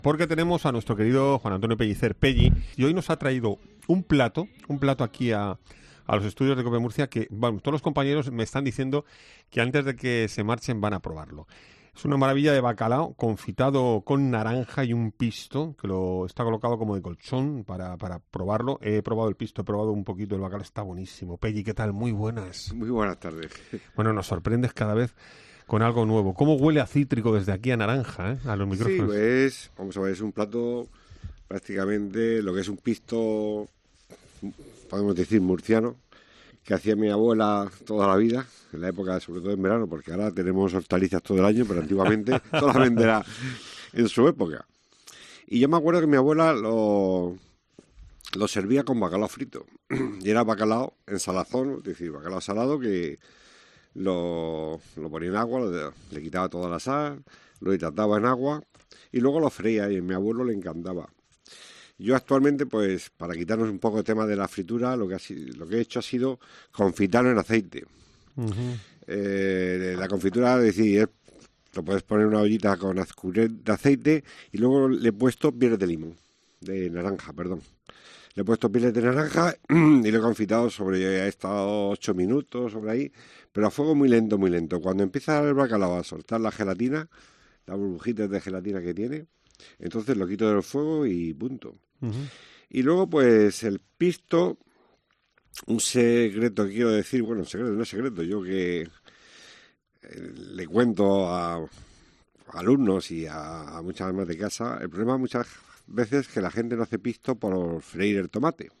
Porque tenemos a nuestro querido Juan Antonio Pellicer, Pelli, y hoy nos ha traído un plato aquí a los estudios de COPE Murcia, que bueno, todos los compañeros me están diciendo que antes de que se marchen van a probarlo. Es una maravilla de bacalao confitado con naranja y un pisto, que lo está colocado como de colchón para probarlo. He probado el pisto, he probado un poquito el bacalao, está buenísimo. Pelli, ¿qué tal? Muy buenas. Muy buenas tardes. Bueno, nos sorprendes cada vez con algo nuevo. ¿Cómo huele a cítrico desde aquí a naranja, a los micrófonos? Sí, pues, vamos a ver, es un plato prácticamente lo que es un pisto, podemos decir, murciano, que hacía mi abuela toda la vida, en la época, sobre todo en verano, porque ahora tenemos hortalizas todo el año, pero antiguamente solamente era en su época. Y yo me acuerdo que mi abuela lo servía con bacalao frito. Y era bacalao en salazón, es decir, bacalao salado que lo ponía en agua, le quitaba toda la sal, lo hidrataba en agua y luego lo freía, y a mi abuelo le encantaba. Yo actualmente, pues, para quitarnos un poco el tema de la fritura, lo que he hecho ha sido confitarlo en aceite. Uh-huh. La confitura, es decir, lo puedes poner en una ollita con azcuré de aceite y luego le he puesto pieles de naranja. Le he puesto pieles de naranja y lo he confitado ha estado 8 minutos, sobre ahí, pero a fuego muy lento, muy lento. Cuando empieza el bacalao a soltar la gelatina, las burbujitas de gelatina que tiene, entonces lo quito del fuego y punto. Uh-huh. Y luego, pues, el pisto, un secreto que quiero decir, bueno, secreto, no es secreto, yo que le cuento a alumnos y a muchas amas de casa, el problema muchas veces es que la gente no hace pisto por freír el tomate.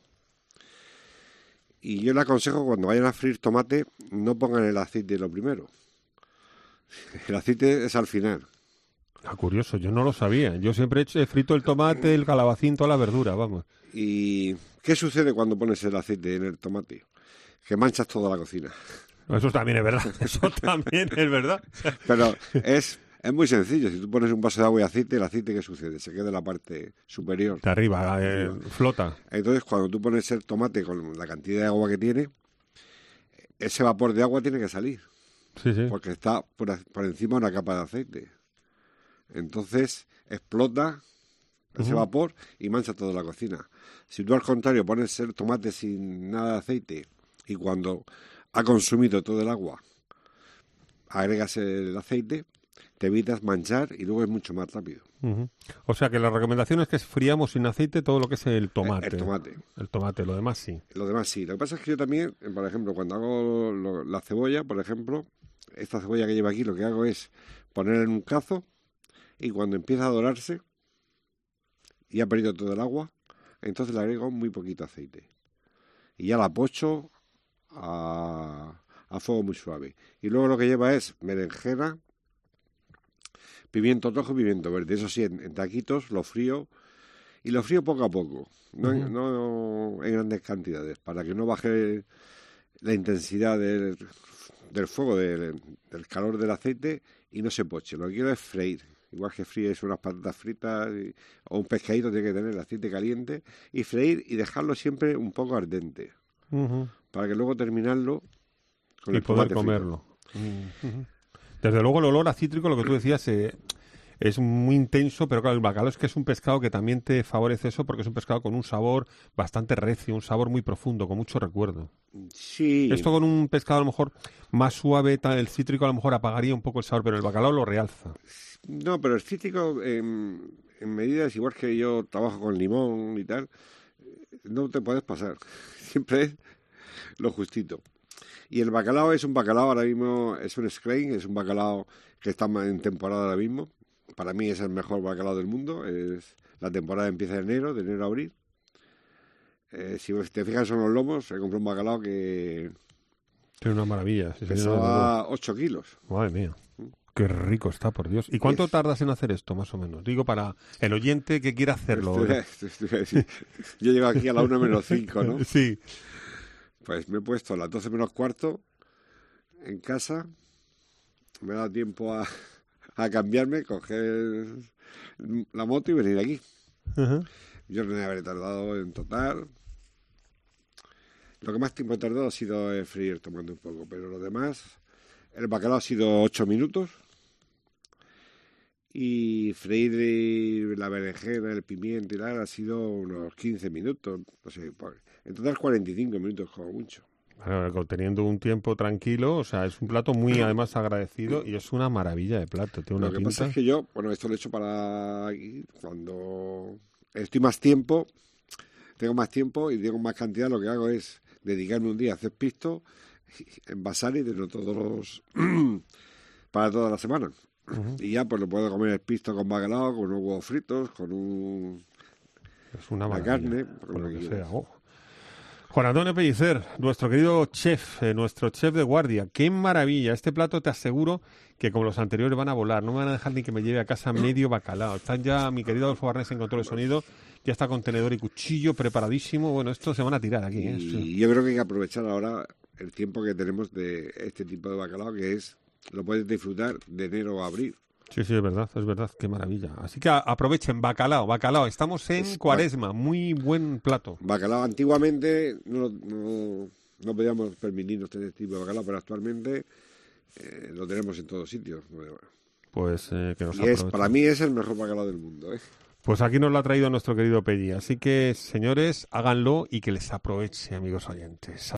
Y yo le aconsejo, cuando vayan a freír tomate, no pongan el aceite lo primero. El aceite es al final. Ah, curioso, yo no lo sabía. Yo siempre he frito el tomate, el calabacín, toda la verdura, vamos. ¿Y qué sucede cuando pones el aceite en el tomate? Que manchas toda la cocina. Eso también es verdad, eso también es verdad. Pero es muy sencillo. Si tú pones un vaso de agua y aceite, ¿el aceite qué sucede? Se queda en la parte superior. De arriba, flota. Entonces, cuando tú pones el tomate con la cantidad de agua que tiene, ese vapor de agua tiene que salir. Sí, sí. Porque está por encima de una capa de aceite. Entonces explota ese vapor y mancha toda la cocina. Si tú al contrario pones el tomate sin nada de aceite y cuando ha consumido todo el agua agregas el aceite, te evitas manchar y luego es mucho más rápido. Uh-huh. O sea que la recomendación es que friamos sin aceite todo lo que es el tomate. El tomate, lo demás sí. Lo demás sí. Lo que pasa es que yo también, por ejemplo, cuando hago la cebolla, por ejemplo, esta cebolla que llevo aquí, lo que hago es poner en un cazo. Y cuando empieza a dorarse y ha perdido todo el agua, entonces le agrego muy poquito aceite. Y ya la pocho a fuego muy suave. Y luego lo que lleva es berenjena, pimiento rojo y pimiento verde. Eso sí, en taquitos lo frío. Y lo frío poco a poco, no en grandes cantidades, para que no baje la intensidad del fuego, del calor del aceite y no se poche. Lo que quiero es freír. Igual que fríes unas patatas fritas o un pescadito, tiene que tener el aceite caliente y freír y dejarlo siempre un poco ardente. Uh-huh. Para que luego terminarlo con y el poder tomate comerlo. Uh-huh. Desde luego el olor a cítrico, lo que tú decías, es muy intenso, pero claro, el bacalao es que es un pescado que también te favorece eso porque es un pescado con un sabor bastante recio, un sabor muy profundo, con mucho recuerdo. Sí. Esto con un pescado a lo mejor más suave, el cítrico a lo mejor apagaría un poco el sabor, pero el bacalao lo realza. No, pero el cítrico, en medidas, igual que yo trabajo con limón y tal, no te puedes pasar. Siempre es lo justito. Y el bacalao es un bacalao, ahora mismo es un Skrein, es un bacalao que está en temporada ahora mismo. Para mí es el mejor bacalao del mundo. La temporada empieza en enero, de enero a abril. Si te fijas en los lomos, he comprado un bacalao que tiene una maravilla. Sí, pesaba 8 kilos. Madre mía. Qué rico está, por Dios. ¿Y cuánto tardas en hacer esto, más o menos? Digo, para el oyente que quiera hacerlo. Yo llego aquí a la 1 menos 5, ¿no? Sí. Pues me he puesto a las 12 menos cuarto en casa. Me ha dado tiempo a cambiarme, coger la moto y venir aquí. Uh-huh. Yo no habré tardado en total. Lo que más tiempo he tardado ha sido freír tomando un poco, pero lo demás, el bacalao ha sido 8 minutos. y freír la berenjena, el pimiento y tal, ha sido unos 15 minutos, no sé, en total 45 minutos como mucho. Bueno, teniendo un tiempo tranquilo, o sea, es un plato muy además agradecido y es una maravilla de plato. Tiene una Lo que pinta. pasa es que yo, bueno, esto lo he hecho para cuando estoy más tiempo, tengo más tiempo y tengo más cantidad, lo que hago es dedicarme un día a hacer pisto, envasar y tenerlo todos para toda la semana. Y ya pues lo puedo comer el pisto con bacalao, con unos huevos fritos, con Es una la maravilla, carne, por lo que quieras. sea. Juan Antonio Pellicer, nuestro querido chef, nuestro chef de guardia. ¡Qué maravilla! Este plato te aseguro que como los anteriores van a volar. No me van a dejar ni que me lleve a casa medio bacalao. Están ya, mi querido Adolfo Barnés en control de sonido, ya está con tenedor y cuchillo preparadísimo. Bueno, esto se van a tirar aquí. Y yo creo que hay que aprovechar ahora el tiempo que tenemos de este tipo de bacalao, que lo puedes disfrutar de enero a abril. Sí, es verdad, qué maravilla. Así que aprovechen, bacalao, estamos en Cuaresma, muy buen plato. Bacalao, antiguamente no podíamos permitirnos tener este tipo de bacalao, pero actualmente lo tenemos en todos sitios. Pues que nos aprovechen. Para mí es el mejor bacalao del mundo, ¿eh? Pues aquí nos lo ha traído nuestro querido Pelli, así que señores, háganlo y que les aproveche, amigos oyentes.